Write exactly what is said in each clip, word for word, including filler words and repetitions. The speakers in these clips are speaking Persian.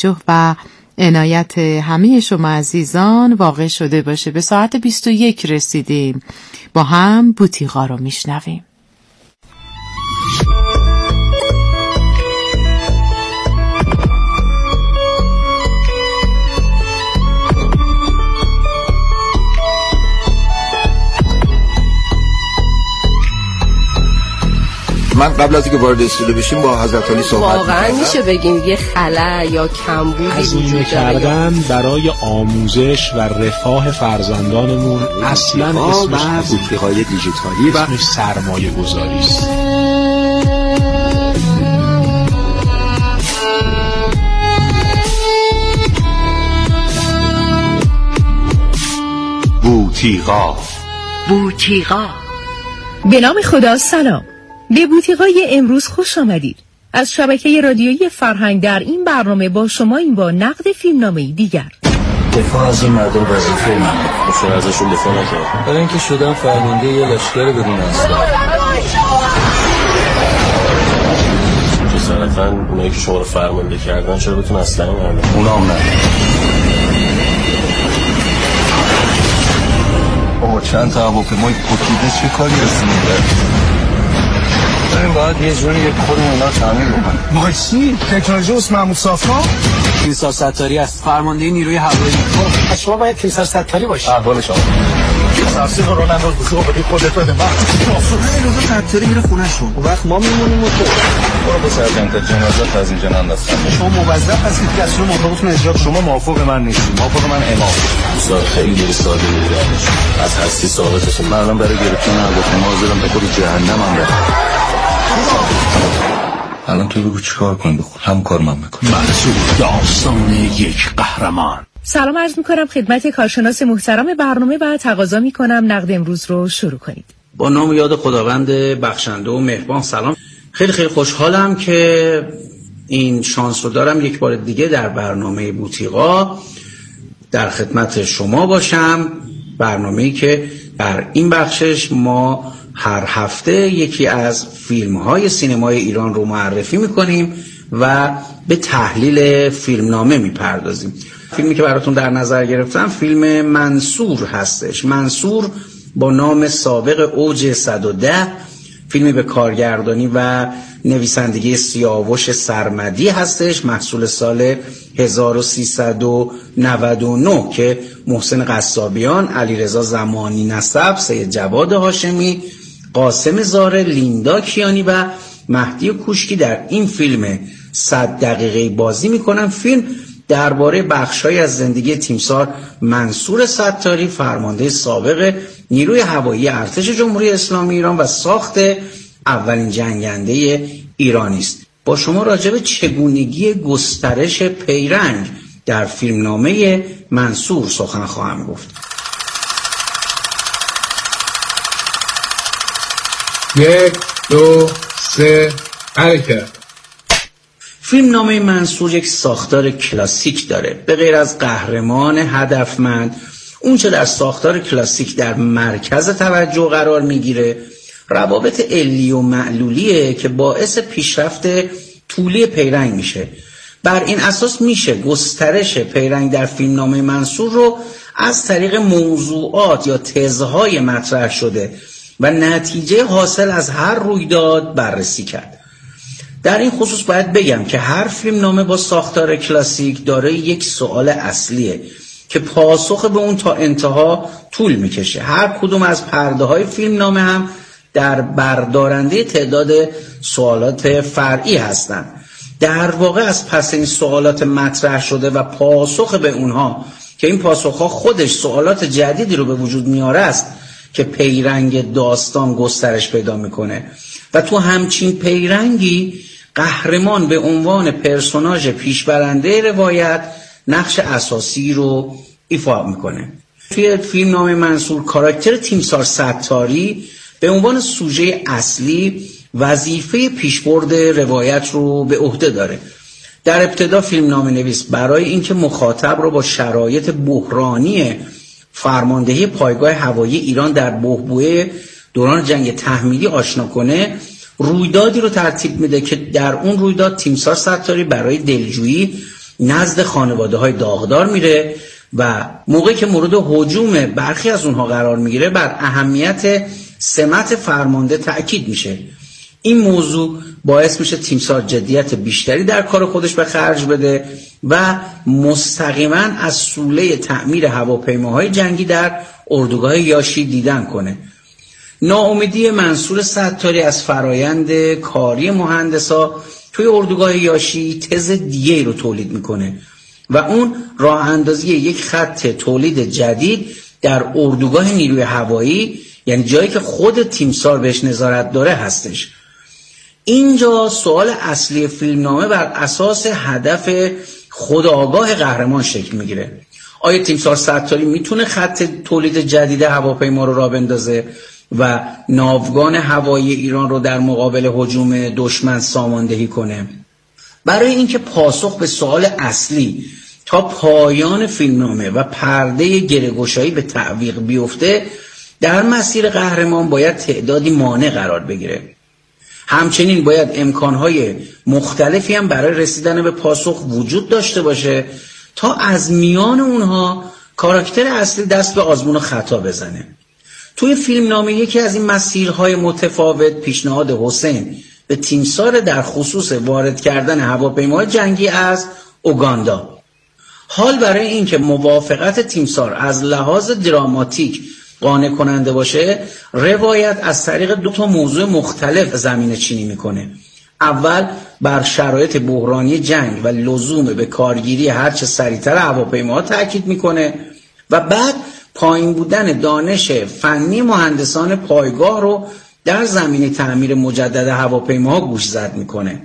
توجه و عنایت همه شما عزیزان واقع شده باشه. به ساعت بیست و یک رسیدیم، با هم بوتیقا رو میشنویم. من قبل از اینکه وارد استودیو بشیم با حضرت علی صحبت واقعا میشه بگیم یه خلأ یا کمبودی هزینه کردن برای آموزش و رفاه فرزندانمون اصلا اسمش بوتیقای دیجیتالی و اسمش سرمایه گذاری است. بوتیقا. بوتیقا. به نام خدا سلام. به بوتیقای امروز خوش آمدید. از شبکه رادیویی فرهنگ در این برنامه با شما این با نقد فیلمنامه‌ای دیگر. دفاع از این مردم وظیفه من. چرا ازشون دفاع نکرد؟ برای اینکه شدن فرمانده یه لشکر بدون اسلحه. جسارتاً اونایی که شما رو فرمانده کردن چرا بهتون اسلحه ندادن؟ اونا هم نه. بابا چند تا هواپیمای پوکیده چه کاری هستیم می‌کنیم؟ این باید یه جوری یک خود اونا تعمیر بکنیم. ما چی؟ تکنولوژی اسم محمود صافا؟ تیمسار ستاری است، فرمانده نیروی هوایی. خب شما باید تیمسار ستاری باشید. احوال شما. سرسی رو ننداز بسو بدی خودت بده. من روزا ستاری میره خونه شون. اون وقت ما میمونیم و تو. برو با سرجنت جنازت از اینجا نندازن. شما موظف هستید که از شما موافقتون اجرا. شما موافق من نیستید. موافق من امام. دوستان خیلی ساده میگردش. از هستی ثابتشون. من الان برای گرفتن هواپیما حاضرم به خود جهنمم برم. الان تو بگو چیکار کنیم بخور هم کار من میکنم. منصور داستان یک قهرمان. سلام عرض میکنم خدمت کارشناس محترم برنامه و تقاضا میکنم نقد امروز رو شروع کنید. با نام و یاد خداوند بخشنده و مهربان. سلام. خیلی خیلی خوشحالم که این شانس رو دارم یک بار دیگه در برنامه بوتیقا در خدمت شما باشم. برنامه‌ای که در این بخشش ما هر هفته یکی از فیلم‌های سینمای ایران رو معرفی می‌کنیم و به تحلیل فیلمنامه می‌پردازیم. فیلمی که براتون در نظر گرفتم فیلم منصور هستش. منصور با نام سابق اوج صد و ده، فیلمی به کارگردانی و نویسندگی سیاوش سرمدی هستش، محصول سال هزار و سیصد و نود و نه که محسن قصابیان، علیرضا زمانی نسب، سید جواد هاشمی، قاسم زاره، لیندا کیانی و مهدی کوشکی در این فیلم صد دقیقه بازی میکنن. فیلم درباره بخش‌هایی از زندگی تیمسار منصور ستاری، فرمانده سابق نیروی هوایی ارتش جمهوری اسلامی ایران و ساخت اولین جنگنده ایرانی است. با شما راجع به چگونگی گسترش پیرنگ در فیلمنامه منصور سخن خواهم گفت. یک دو سه حرکت. فیلمنامه منصور یک ساختار کلاسیک داره. به غیر از قهرمان هدفمند، اون چه در ساختار کلاسیک در مرکز توجه قرار میگیره روابط علی و معلولیه که باعث پیشرفت طولی پیرنگ میشه. بر این اساس میشه گسترش پیرنگ در فیلمنامه منصور رو از طریق موضوعات یا تزهای مطرح شده و نتیجه حاصل از هر رویداد بررسی کرد. در این خصوص باید بگم که هر فیلمنامه با ساختار کلاسیک دارای یک سوال اصلیه که پاسخ به اون تا انتها طول میکشه. هر کدوم از پرده های فیلمنامه هم در بردارنده تعداد سوالات فرعی هستند. در واقع از پس این سوالات مطرح شده و پاسخ به اونها که این پاسخها خودش سوالات جدیدی رو به وجود میاره است که پیرنگ داستان گسترش پیدا میکنه و تو همچین پیرنگی قهرمان به عنوان پرسوناژ پیشبرنده روایت نقش اساسی رو ایفا میکنه. توی فیلمنامه منصور کاراکتر تیمسار ستاری به عنوان سوژه اصلی وظیفه پیشبرد روایت رو به عهده داره. در ابتدا فیلمنامه نویس برای اینکه مخاطب رو با شرایط بحرانی فرماندهی پایگاه هوایی ایران در بحبوحه دوران جنگ تحمیلی آشنا کنه، رویدادی رو ترتیب میده که در اون رویداد تیمسار ستاری برای دلجویی نزد خانواده های داغدار میره و موقعی که مورد هجوم برخی از اونها قرار میگیره بر اهمیت سمت فرمانده تأکید میشه. این موضوع باعث میشه تیمسار جدیت بیشتری در کار خودش به خرج بده و مستقیما از سوله تعمیر هواپیماهای جنگی در اردوگاه یاشی دیدن کنه. ناامیدی منصور ستاری از فرایند کاری مهندسا توی اردوگاه یاشی تز دیگه رو تولید میکنه و اون راه اندازی یک خط تولید جدید در اردوگاه نیروی هوایی، یعنی جایی که خود تیمسار بهش نظارت داره هستش. اینجا سوال اصلی فیلمنامه بر اساس هدف خودآگاه قهرمان شکل میگیره. آیا تیمسار ستاری میتونه خط تولید جدید هواپیما رو راه بندازه و ناوگان هوایی ایران رو در مقابل هجوم دشمن ساماندهی کنه؟ برای اینکه پاسخ به سوال اصلی تا پایان فیلمنامه و پرده گره‌گشایی به تعویق بیفته، در مسیر قهرمان باید تعدادی مانع قرار بگیره. همچنین باید امکانهای مختلفی هم برای رسیدن به پاسخ وجود داشته باشه تا از میان اونها کاراکتر اصلی دست به آزمون و خطا بزنه. توی فیلمنامه یکی از این مسیرهای متفاوت پیشنهاد حسین به تیمسار در خصوص وارد کردن هواپیماهای جنگی از اوگاندا. حال برای اینکه موافقت تیمسار از لحاظ دراماتیک قانع کننده باشه، روایت از طریق دو تا موضوع مختلف زمینه چینی میکنه. اول بر شرایط بحرانی جنگ و لزوم به کارگیری هرچه سریعتر هواپیماها تاکید میکنه و بعد پایین بودن دانش فنی مهندسان پایگاه رو در زمینه تعمیر مجدد هواپیماها گوشزد میکنه.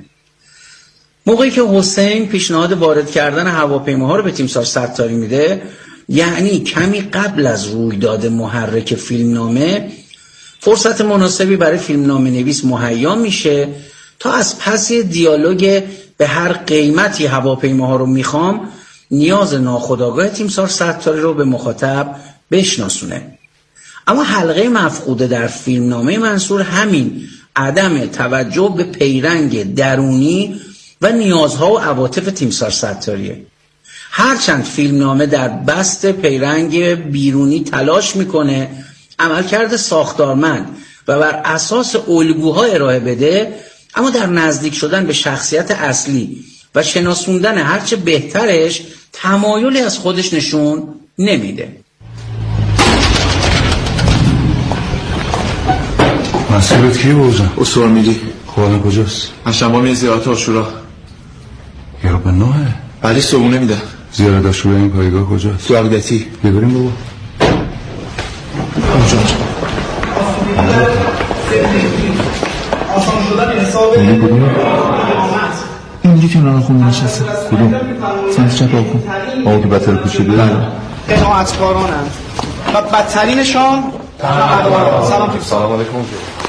موقعی که حسین پیشنهاد وارد کردن هواپیماها رو به تیمسار ستاری میده، یعنی کمی قبل از رویداد محرک فیلمنامه، فرصت مناسبی برای فیلمنامه نویس مهیا میشه تا از پس دیالوگ به هر قیمتی هواپیماها رو میخوام نیاز ناخودآگاه تیمسار ستاری رو به مخاطب بشناسونه. اما حلقه مفقوده در فیلمنامه منصور همین عدم توجه به پیرنگ درونی و نیازها و عواطف تیمسار ستاریه. هرچند فیلمنامه در بست پیرنگ بیرونی تلاش میکنه عملکرد ساختارمند و بر اساس الگوها ارائه بده، اما در نزدیک شدن به شخصیت اصلی و شناسوندن هرچه بهترش تمایلی از خودش نشون نمیده. مسئولت کی بوزن؟ اسوار میری خواهدن کجاست؟ هشتنبا میره زیارت آشورا. یه رو به نوه؟ ولی صبونه میده. زیارت آشورا این پایگاه کجاست؟ تو عقدتی. ببریم بابا. اونجا آسان شدن حساب این کدومه؟ این دیگه که نان خونده نشسته. کدوم؟ سمت چپ آقا آقا که بدتر پوشیده؟ قناعتکارانند و بدترینشان سلام پیفسا. سلام علیکم.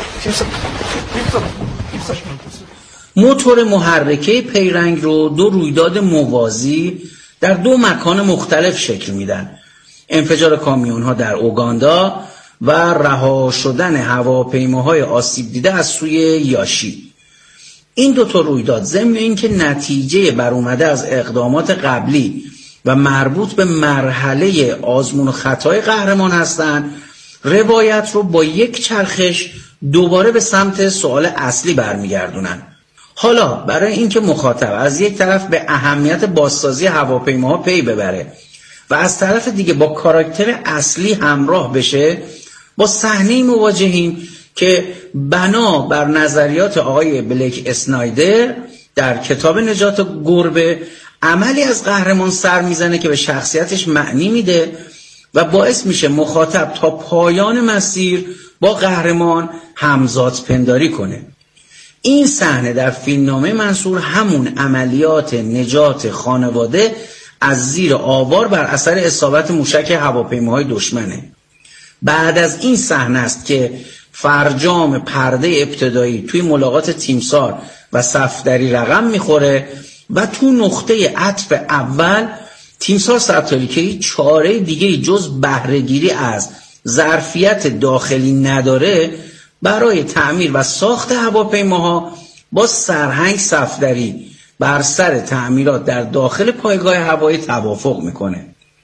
موتور محرکه پیرنگ رو دو رویداد موازی در دو مکان مختلف شکل میدن: انفجار کامیون ها در اوگاندا و رها شدن هواپیماهای آسیب دیده از سوی یاشی. این دو تا رویداد ضمن اینکه نتیجه بر اومده از اقدامات قبلی و مربوط به مرحله آزمون و خطای قهرمان هستند، روایت رو با یک چرخش دوباره به سمت سوال اصلی برمیگردونن. حالا برای اینکه مخاطب از یک طرف به اهمیت بازسازی هواپیماها پی ببره و از طرف دیگه با کاراکتر اصلی همراه بشه، با صحنه مواجهیم که بنا بر نظریات آقای بلک اسنایدر در کتاب نجات گربه عملی از قهرمان سر میزنه که به شخصیتش معنی میده و باعث میشه مخاطب تا پایان مسیر با قهرمان همزاد پنداری کنه. این صحنه در فیلمنامه منصور همون عملیات نجات خانواده از زیر آوار بر اثر اصابت موشک هواپیماهای دشمنه. بعد از این صحنه است که فرجام پرده ابتدایی توی ملاقات تیمسار و صفدری رقم میخوره و تو نقطه عطف اول تیمسار ستاری که هیچ چاره دیگه جز بهره‌گیری از ظرفیت داخلی نداره، برای تعمیر و ساخت هواپیماها با سرهنگ صفدری بر سر تعمیرات در داخل پایگاه هوایی توافق میکنه.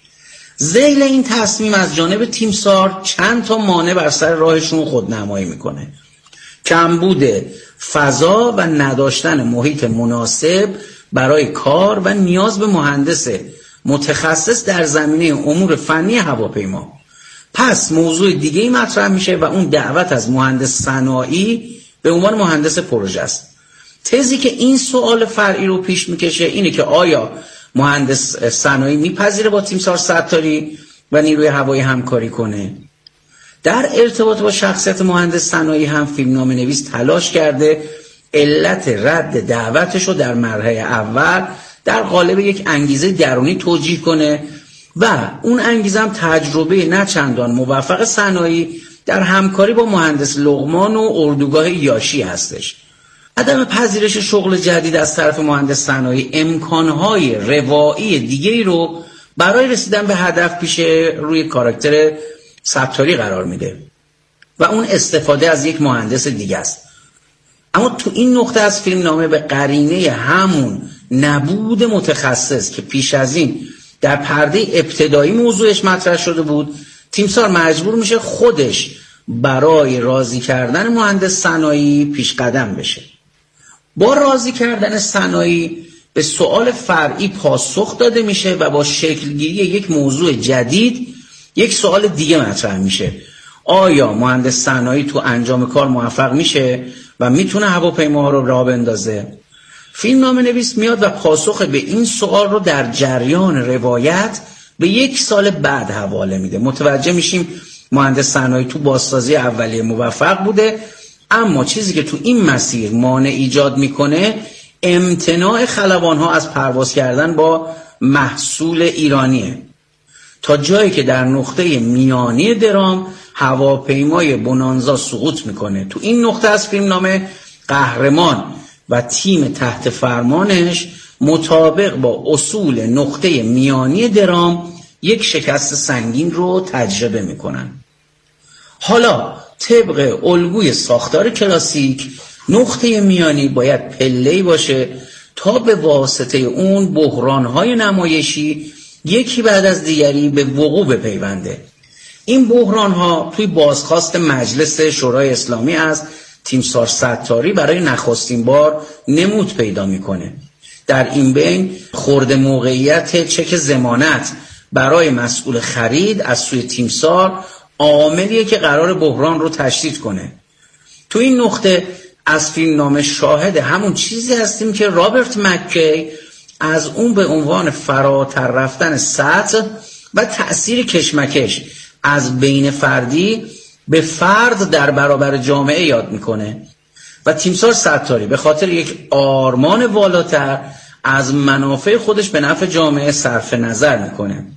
ذیل این تصمیم از جانب تیمسار چند تا مانع بر سر راهشون خودنمایی میکنه. کمبود فضا و نداشتن محیط مناسب برای کار و نیاز به مهندس متخصص در زمینه امور فنی هواپیما. پس موضوع دیگه‌ای مطرح میشه و اون دعوت از مهندس صنایعی به عنوان مهندس پروژه است. تزی که این سوال فرعی رو پیش میکشه اینه که آیا مهندس صنایعی میپذیره با تیمسار ستاری و نیروی هوایی همکاری کنه؟ در ارتباط با شخصیت مهندس صنایعی هم فیلمنامه نویس تلاش کرده علت رد دعوتش رو در مرحله اول در قالب یک انگیزه درونی توجیه کنه و اون انگیزه هم تجربه نه چندان موفق صنایعی در همکاری با مهندس لقمان و اردوگاه یاشی هستش. عدم پذیرش شغل جدید از طرف مهندس صنایعی امکانهای روایی دیگری رو برای رسیدن به هدف پیش روی کاراکتر ستاری قرار میده و اون استفاده از یک مهندس دیگه است. اما تو این نقطه از فیلم نامه به قرینه همون نبود متخصص که پیش از این در پرده ابتدایی موضوعش مطرح شده بود، تیمسار مجبور میشه خودش برای راضی کردن مهندس صنایعی پیش قدم بشه. با راضی کردن صنایعی به سوال فرعی پاسخ داده میشه و با شکلگیری یک موضوع جدید یک سوال دیگه مطرح میشه: آیا مهندس صنایعی تو انجام کار موفق میشه و میتونه هواپیما رو راه بندازه؟ فیلمنامه نویس میاد و پاسخ به این سوال رو در جریان روایت به یک سال بعد حواله میده. متوجه میشیم مهندس صنایعی تو بازسازی اولیه موفق بوده، اما چیزی که تو این مسیر مانع ایجاد میکنه امتناع خلبانها از پرواز کردن با محصول ایرانیه، تا جایی که در نقطه میانی درام هواپیمای بونانزا سقوط میکنه. تو این نقطه از فیلمنامه قهرمان و تیم تحت فرمانش مطابق با اصول نقطه میانی درام یک شکست سنگین رو تجربه میکنن. حالا طبق الگوی ساختار کلاسیک نقطه میانی باید پله‌ای باشه تا به واسطه اون بحران‌های نمایشی یکی بعد از دیگری به وقوع بپیونده. این بحران‌ها توی بازخواست مجلس شورای اسلامی از تیمسار ستاری برای نخستین بار نمود پیدا میکنه. در این بین خورد موقعیت چک ضمانت برای مسئول خرید از سوی تیمسار عاملیه که قرار بحران رو تشدید کنه. تو این نقطه از فیلمنامه شاهد همون چیزی هستیم که رابرت مکی از اون به عنوان فراتر رفتن سطح و تأثیر کشمکش از بین فردی به فرد در برابر جامعه یاد میکنه و تیمسار ستاری به خاطر یک آرمان والاتر از منافع خودش به نفع جامعه صرف نظر میکنه.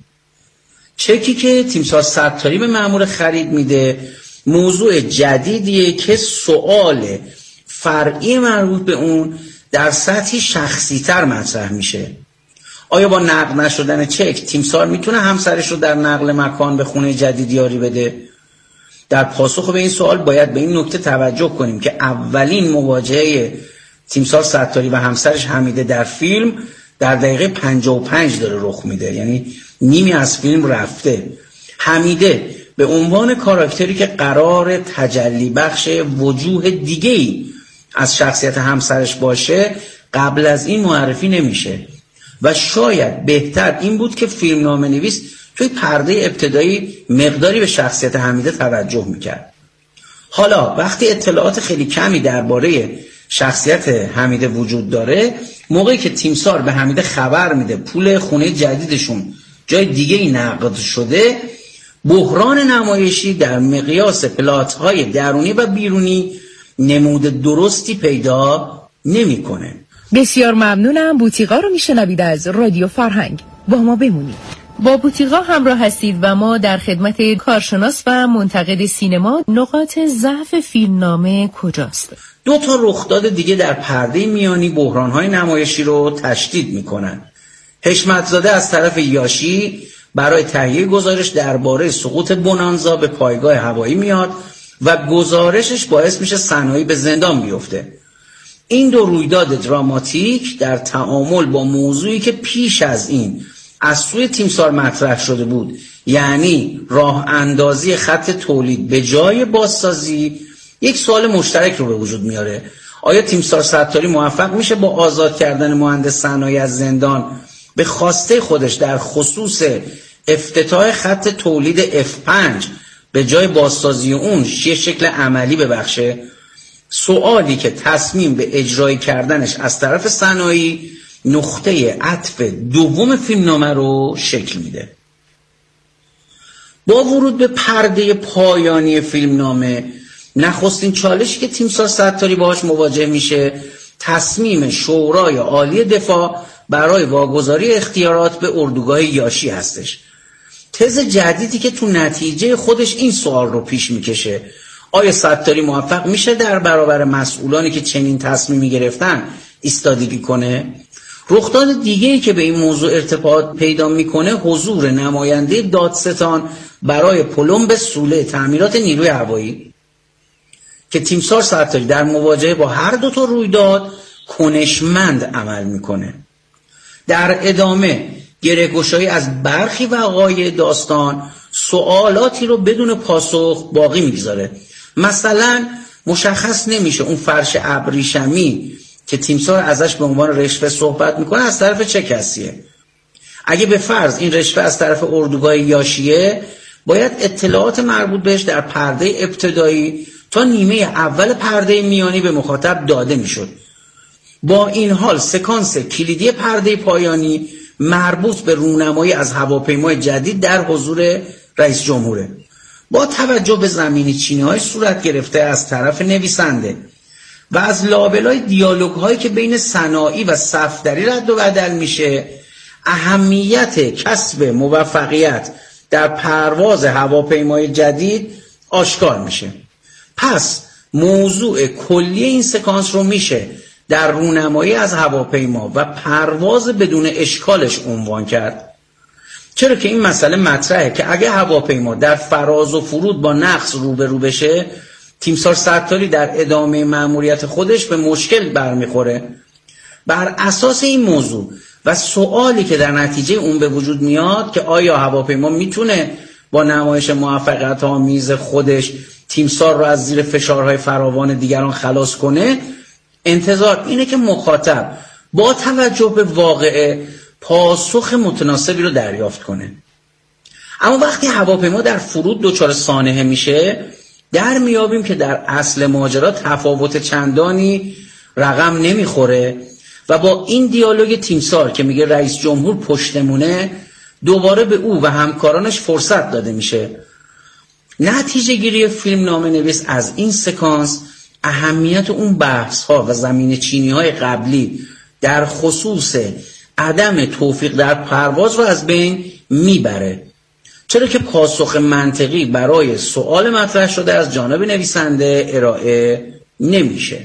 چکی که تیمسار ستاری به مأمور خرید میده موضوع جدیدیه که سوال فرعی مربوط به اون در سطحی شخصی تر مطرح میشه. آیا با نقل نشدن چک تیمسار میتونه همسرش رو در نقل مکان به خونه جدید یاری بده؟ در پاسخ به این سوال باید به این نکته توجه کنیم که اولین مواجهه تیمسار ستاری و همسرش حمیده در فیلم در دقیقه پنجاه و پنج داره رخ میده، یعنی نیمی از فیلم رفته. حمیده به عنوان کاراکتری که قرار تجلی بخش وجوه دیگه‌ای از شخصیت همسرش باشه قبل از این معرفی نمیشه و شاید بهتر این بود که فیلمنامه نویس توی پرده ابتدایی مقداری به شخصیت حمیده توجه میکرد. حالا وقتی اطلاعات خیلی کمی درباره شخصیت حمیده وجود داره، موقعی که تیمسار به حمیده خبر میده پول خونه جدیدشون جای دیگه ای نقد شده، بحران نمایشی در مقیاس پلات‌های درونی و بیرونی نمود درستی پیدا نمی‌کنه. بسیار ممنونم. بوتیقا رو میشنوید از رادیو فرهنگ. با ما بمونید. با بوتیقا همراه هستید و ما در خدمت کارشناس و منتقد سینما نقاط ضعف فیلمنامه کجاست؟ دو تا رخداد دیگه در پرده میانی بحران‌های نمایشی رو تشدید می‌کنن. حشمتزاده از طرف یاشی برای تهیه گزارش درباره سقوط بونانزا به پایگاه هوایی میاد و گزارشش باعث میشه صنایعی به زندان بیفته. این دو رویداد دراماتیک در تعامل با موضوعی که پیش از این از سوی تیمسار مطرح شده بود، یعنی راه اندازی خط تولید به جای بازسازی، یک سوال مشترک رو به وجود میاره. آیا تیمسار ستاری موفق میشه با آزاد کردن مهندس صنایع از زندان به خواسته خودش در خصوص افتتاح خط تولید اف پنج به جای بازسازی اون یه شکل عملی ببخشه؟ سوالی که تصمیم به اجرای کردنش از طرف صنایعی نقطه عطف دوم فیلمنامه رو شکل میده. با ورود به پرده پایانی فیلمنامه، نخستین چالشی که تیمسار ستاری باهاش مواجه میشه تصمیم شورای عالی دفاع برای واگذاری اختیارات به اردوگاه یاشی هستش. تز جدیدی که تو نتیجه خودش این سوال رو پیش میکشه: آیا ستاری موفق میشه در برابر مسئولانی که چنین تصمیمی گرفتن ایستادگی کنه؟ رخداد دیگه‌ای که به این موضوع ارتباط پیدا میکنه حضور نماینده دادستان برای پلمب سوله تعمیرات نیروی هوایی که تیمسار ستاری در مواجهه با هر دو تا رویداد کنشمند عمل میکنه. در ادامه گره‌گشایی از برخی وقایع داستان سوالاتی رو بدون پاسخ باقی میگذاره. مثلا مشخص نمیشه اون فرش ابریشمی که تیمسار ازش به عنوان رشوه صحبت میکنه از طرف چه کسیه. اگه به فرض این رشوه از طرف اردوگاه یاشیه، باید اطلاعات مربوط بهش در پرده ابتدایی تا نیمه اول پرده میانی به مخاطب داده میشد. با این حال سکانس کلیدی پرده پایانی مربوط به رونمایی از هواپیمای جدید در حضور رئیس جمهوره. با توجه به زمینی چینی‌های صورت گرفته از طرف نویسنده و از لابلای دیالوگ‌هایی که بین صناعی و صفدری رد و بدل میشه، اهمیت کسب موفقیت در پرواز هواپیمای جدید آشکار میشه. پس موضوع کلی این سکانس رو میشه در رونمایی از هواپیما و پرواز بدون اشکالش عنوان کرد. چرا که این مسئله مطرحه که اگه هواپیما در فراز و فرود با نقص روبرو بشه، تیمسار ستاری در ادامه مأموریت خودش به مشکل برمیخوره. بر اساس این موضوع و سوالی که در نتیجه اون به وجود میاد که آیا هواپیما میتونه با نمایش موفقیت آمیز خودش تیمسار رو از زیر فشارهای فراوان دیگران خلاص کنه، انتظار اینه که مخاطب با توجه به واقعه پاسخ متناسبی رو دریافت کنه. اما وقتی هواپیما در فرود دچار سانحه میشه، در میابیم که در اصل ماجرا تفاوت چندانی رقم نمیخوره و با این دیالوگ تیمسار که میگه رئیس جمهور پشتمونه، دوباره به او و همکارانش فرصت داده میشه. نتیجه گیری فیلم نامه نویس از این سکانس اهمیت اون بحث ها و زمین چینی های قبلی در خصوص عدم توفیق در پرواز رو از بین میبره، چرا که پاسخ منطقی برای سوال مطرح شده از جانب نویسنده ارائه نمیشه.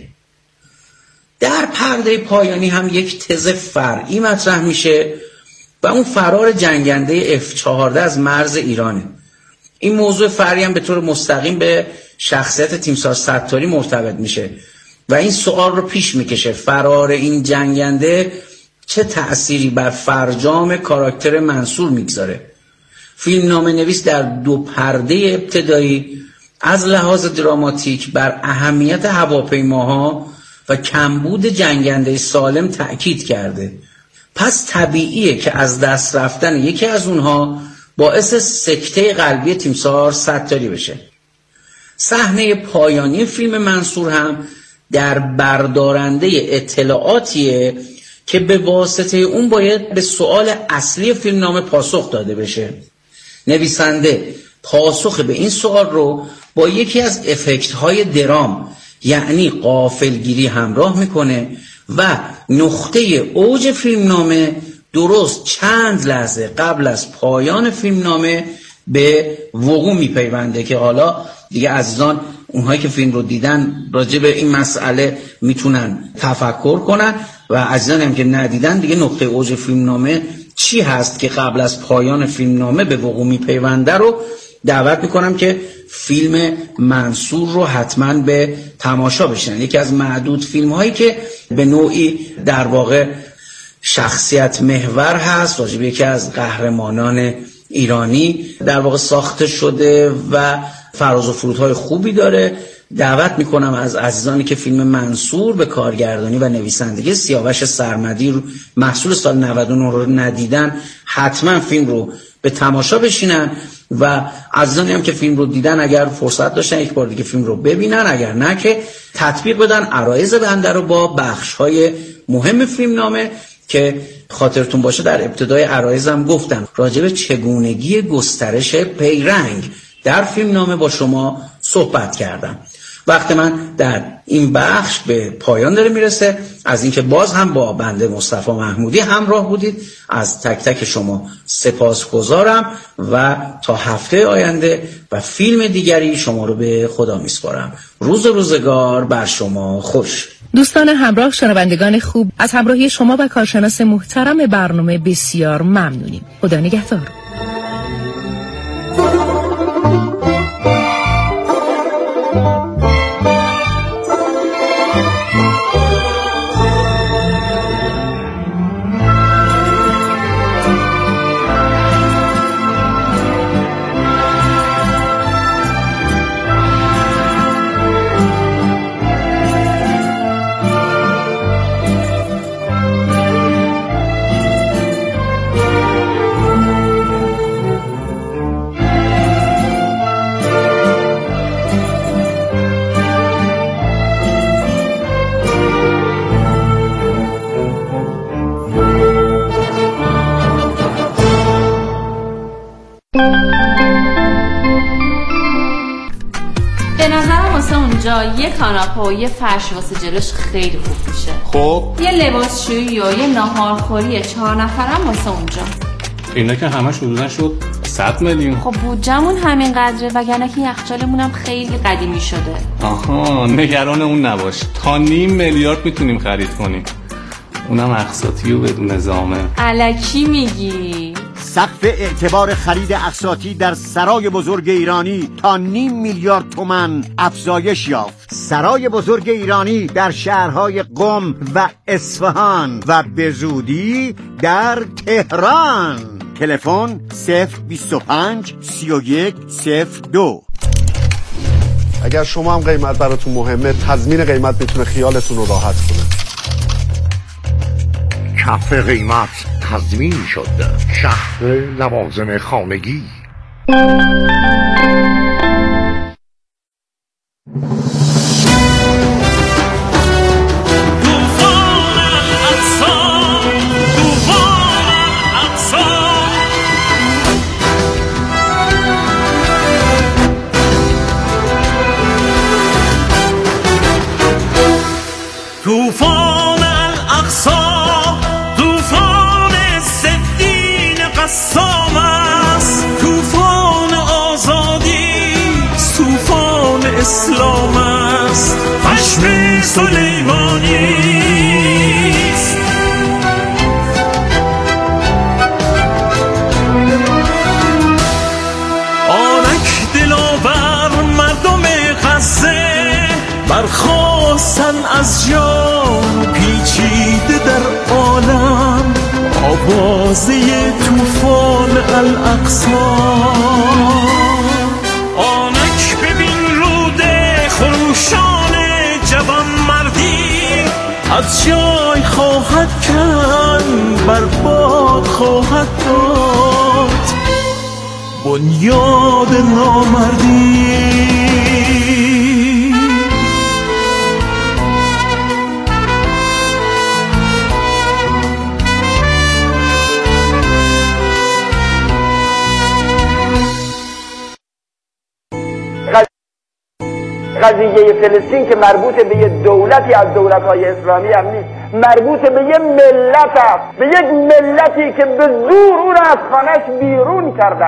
در پرده پایانی هم یک تز فرعی مطرح میشه و اون فرار جنگنده اف چهارده از مرز ایرانه. این موضوع فرعی هم به طور مستقیم به شخصیت تیمسار ستاری مرتبط میشه و این سوال رو پیش میکشه: فرار این جنگنده چه تأثیری بر فرجام کاراکتر منصور میگذاره؟ فیلم نامه نویس در دو پرده ابتدایی از لحاظ دراماتیک بر اهمیت هواپیماها و کمبود جنگنده سالم تأکید کرده. پس طبیعیه که از دست رفتن یکی از اونها باعث سکته قلبی تیمسار ستاری بشه. صحنه پایانی فیلم منصور هم در بردارنده اطلاعاتیه که به واسطه اون باید به سوال اصلی فیلم نامه پاسخ داده بشه. نویسنده پاسخ به این سوال رو با یکی از افکت‌های درام یعنی غافلگیری همراه میکنه و نقطه اوج فیلمنامه درست چند لحظه قبل از پایان فیلمنامه به وقوع میپیونده که حالا دیگه عزیزان اونهایی که فیلم رو دیدن راجع به این مسئله میتونن تفکر کنن و عزیزان هم که ندیدن دیگه نقطه اوج فیلمنامه چی هست که قبل از پایان فیلمنامه به وقوع میپیونده رو دعوت میکنم که فیلم منصور رو حتما به تماشا بشن. یکی از معدود فیلم هایی که به نوعی در واقع شخصیت محور هست، راجب یکی از قهرمانان ایرانی در واقع ساخته شده و فراز و فرودهای خوبی داره. دعوت میکنم از عزیزانی که فیلم منصور به کارگردانی و نویسندگی سیاوش سرمدی رو محصول سال نود و نه رو ندیدن، حتما فیلم رو به تماشا بشینن و عزیزانی هم که فیلم رو دیدن اگر فرصت داشتن یک بار دیگه فیلم رو ببینن، اگر نه که تطبیق بدن عرایض بنده رو با بخش‌های مهم فیلم نامه که خاطرتون باشه در ابتدای عرایزم گفتم راجع به چگونگی گسترش پیرنگ در فیلم نامه با شما صحبت کردم. وقت من در این بخش به پایان داره میرسه. از اینکه باز هم با بنده مصطفی محمودی همراه بودید از تک تک شما سپاسگزارم و تا هفته آینده و فیلم دیگری شما رو به خدا میسپارم. روز روزگار بر شما خوش. دوستان همراه، شنوندگان خوب، از همراهی شما و کارشناس محترم برنامه بسیار ممنونیم. خدا نگهدار. به نظرم واسه اونجا یه کاناپه و یه فرش واسه جلوش خیلی خوب میشه. خب یه لباسشویی و یه ناهارخوری چهار نفرم واسه اونجا. اینا که همش حدوداً شد صد میلیون. خب بودجمون همین قدره وگرنه که یخچالمونم خیلی قدیمی شده. آها، نگران اون نباش، تا نیم میلیارد میتونیم خرید کنیم، اونم اقساطی و بدون زامن. الکی میگی؟ سقف اعتبار خرید اقساطی در سرای بزرگ ایرانی تا نیم میلیارد تومان افزایش یافت. سرای بزرگ ایرانی در شهرهای قم و اصفهان و به زودی در تهران. تلفن صفر بیست و پنج سی و یک صفر دو. اگر شما هم قیمت براتون مهمه، تضمین قیمت میتونه خیالتون رو راحت کنه. کف قیمت تضمین شد. شهر لوازم خانگی. طوفان الاقصی، طوفان سفین قسام است، طوفان آزادی، طوفان اسلام است، خشم سلیمانی است. آنک دلاور مردم غزه برخواستن از جا، پیچیده در عالم آوازه طوفان الاقصی. آنک ببین روده خروشان جوان مردی، از جای خواهد کن برباد خواهد داد بنیاد نامردی. قضیه فلسطین که مربوط به یه دولتی از دولت‌های اسلامی هم نیست، مربوط به یه ملت است، به یک ملتی که به زور او را از خانه‌اش بیرون کردند.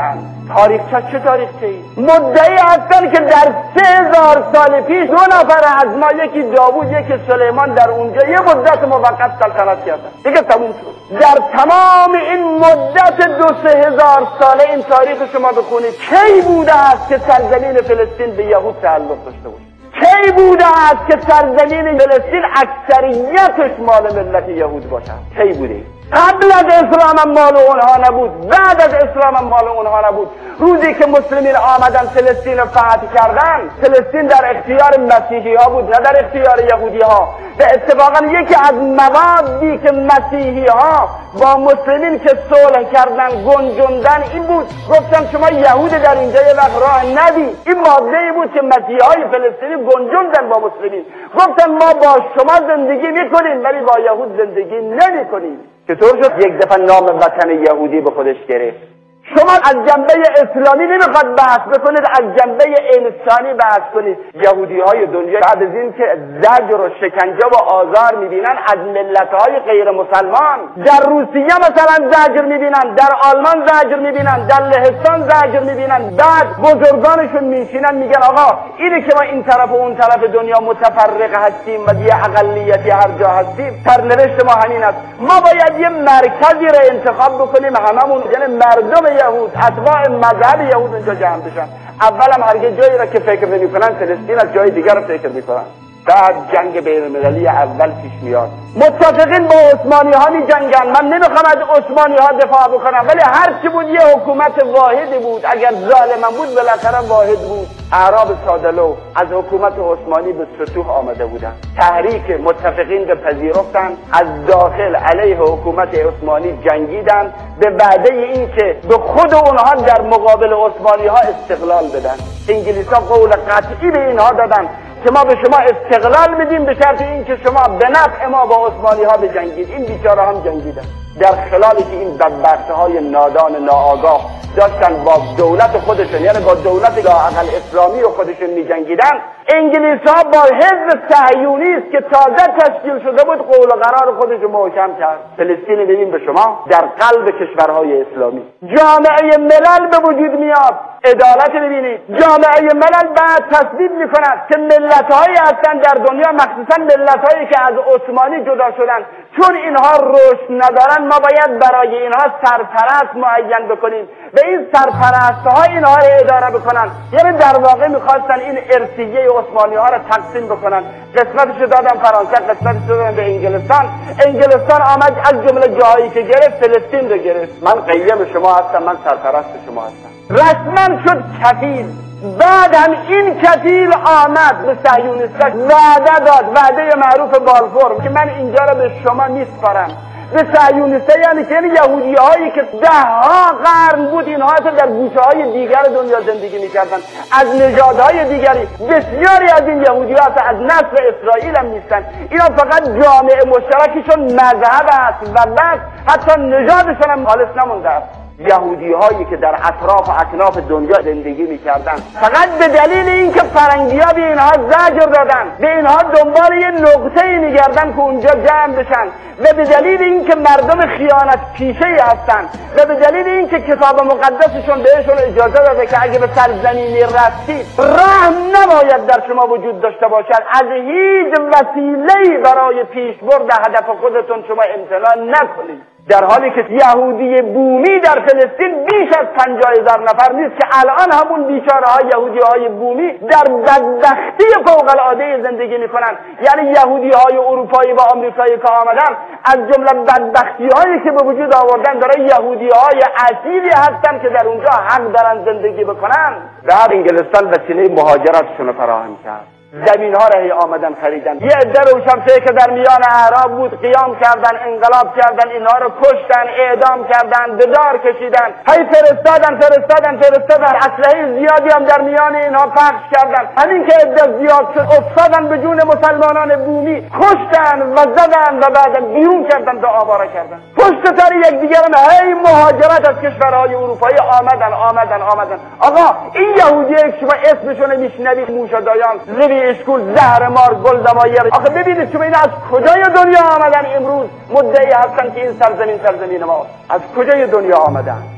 تاریخچه چه تاریخچه‌ای؟ مدعی هستن که در سه هزار سال پیش دو نفر از ما، یکی داوود یکی سلیمان، در اونجا یه مدت موقت سلطنت کردن، دیگه تموم شد. در تمام این مدت دو سه هزار ساله این تاریخ شما بخونید کی بوده است که سرزمین فلسطین به یهود تعلق داشته باشه؟ کی بوده است که سرزمین فلسطین اکثریتش مال ملت یهود باشه؟ کی بوده؟ قبل از اسلام هم مال اونها نبود، بعد از اسلام هم مال اونها نبود. روزی که مسلمین آمدن فلسطین رو فتح کردن، فلسطین در اختیار مسیحی ها بود نه در اختیار یهودی ها. و اتفاقا یکی از موادی که مسیحی ها با مسلمین که صلح کردن گنجوندن این بود، گفتن شما یهود در اینجا یه وقت راه ندی. این ماده ای بود که مسیحی های فلسطینی گنجوندن با مسلمین، گفتن ما با شما زندگی میکنیم ولی با یهود زندگی نمیکنیم. چطور شد یک دفعه نام وطن یهودی به خودش گرفت؟ شما از جنبه اسلامی نمیخواد بحث بکنید، از جنبه انسانی بحث کنید. یهودی های دنیا بعد از این که زجر و شکنجه و آزار میبینن از ملت های غیر مسلمان، در روسیه مثلا زجر میبینن، در آلمان زجر میبینن، در لهستان زجر میبینن، بعد بزرگانشون میشینن میگن آقا اینه که ما این طرف و اون طرف دنیا متفرق هستیم و یه اقلیتی هر جا هستیم، سرنوشت ما همین است. ما باید یه مرکزی رو انتخاب بکنیم هممون، یعنی مردم یهود، اتباع مذهب یهود اونجا جمع بشن. اولم هرگز جایی را که فکر نمی‌کنن فلسطین، از جای دیگر را فکر می‌کنن. بعد جنگ بین‌المللی اول پیش میاد. متفقین با عثمانی ها می جنگن. من نمیخوام از عثمانی ها دفاع بکنم، ولی هر چی بود یه حکومت واحدی بود. اگر ظالم بود بالاخره واحد بود. اعراب سادلو از حکومت عثمانی به سطوح آمده بودن. تحریک متفقین به پذیرفتن، از داخل علیه حکومت عثمانی جنگیدن به وعده این که به خود اونها در مقابل عثمانی ها استقلال بدن. انگلیس ها قول قطعی به اینها دادن که ما به شما استقلال میدیم به شرط اینکه شما به نفع ما با عثمانی ها بجنگید. این بیچاره هم جنگیدن. در خلالی که این بدبخت های نادان ناآگاه داشتن با دولت خودشون، یعنی با دولت لااقل اسلامی و خودشون می جنگیدن، انگلیس ها با حزب صهیونیست که تازه تشکیل شده بود قول و قرار خودش رو محکم کرد. فلسطین ببین به شما در قلب کشورهای اسلامی. جامعه ملل به وجود میاد. عدالت ببینید. جامعه ملل بعد تصدیق میکند که ملت هایی هستن در دنیا، مخصوصا ملت هایی که از عثمانی جدا شدن، چون اینها رشد ندارن ما باید برای اینها سرپرست معین بکنیم و این سرپرست ها اینها رو اداره بکنن. یعنی در واقع میخواستن این ارثیه عثمانی ها رو تقسیم بکنن. قسمتش دادن فرانسه، قسمتش دادن به انگلستان. انگلستان آمد از جمله جاهایی که گرفت فلسطین رو گرفت. من قیم شما هستم، من سرپرست شما هستم. رسما شد کفیل. بعد هم این کفیل آمد به صهیونیست‌ها وعده داد، وعده معروف بالفور، که من اینجا رو به شما میسپارم. به صهیونیست‌ها یعنی که یهودی هایی که ده ها قرن بود اینها در گوشه های دیگر دنیا زندگی میکردن، از نژادهای دیگری. بسیاری از این یهودی ها از نسل اسرائیل هم نیستن. اینا فقط جامعه مشترکشون مذهب است و بس، حتی نژادشون هم خالص نمونده است. یهودی هایی که در اطراف و اکناف دنیا زندگی میکردن فقط به دلیل اینکه فرنگی ها به اینها زجر دادن، به اینها دنبال یه نقطه‌ای میگردن که اونجا جمع بشن، و به دلیل اینکه مردم خیانت پیشه‌ای هستن، و به دلیل اینکه کتاب مقدسشون بهشون اجازه داده که اگه به سرزمینی رفتید رحم نباید در شما وجود داشته باشد، از هیچ وسیله‌ای برای پیشبرد هدف خودتون شما امتناع نکنید. در حالی که یهودی بومی در فلسطین بیش از پنجاه هزار نفر نیست که الان همون بیچاره های یهودی های بومی در بدبختی فوق العاده زندگی میکنن. یعنی یهودی های اروپایی و آمریکایی که آمدن از جمله بدبختی هایی که به وجود آوردن داره یهودی های اصیلی هستن که در اونجا حق دارن زندگی بکنن. در انگلستان وسیله مهاجرتشون فراهم کرد. زمین ها را هی آمدن خریدن. یه عده روشنفکر که در میان اعراب بود قیام کردن، انقلاب کردن، اینها رو کشتن، اعدام کردن، به دار کشیدن، هی فرستادن فرستادن فرستادن اسلحه زیادی هم در میان اینها پخش کردن. همین که عده زیاد شد افتادن به جون مسلمانان بومی، کشتن و زدن و بعد بیرون کردن و آواره کردن. پشت سر یکدیگر هی مهاجرت از کشورهای اروپایی آمدن آمدن آمدن. آقا این یهودیه که شما اسمشون میشنوید، موشادایان، اشکول، زهرمار، گلدمایر، آخه ببینید شما اینا از کجای دنیا آمدن امروز مدعی هستن که این سرزمین سرزمین ماست؟ از کجای دنیا آمدن؟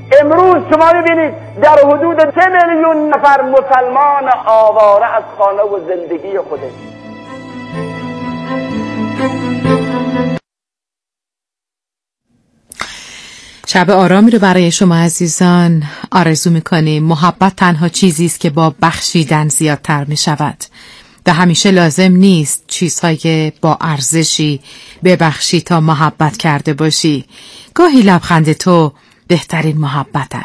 امروز شما میبینید در حدود سه میلیون نفر مسلمان آواره از خانه و زندگی خودش. شب آرامی رو برای شما عزیزان آرزو میکنیم. محبت تنها چیزی است که با بخشیدن زیادتر میشود و همیشه لازم نیست چیزهای با ارزشی ببخشی تا محبت کرده باشی. گاهی لبخند تو بهترین محبت است.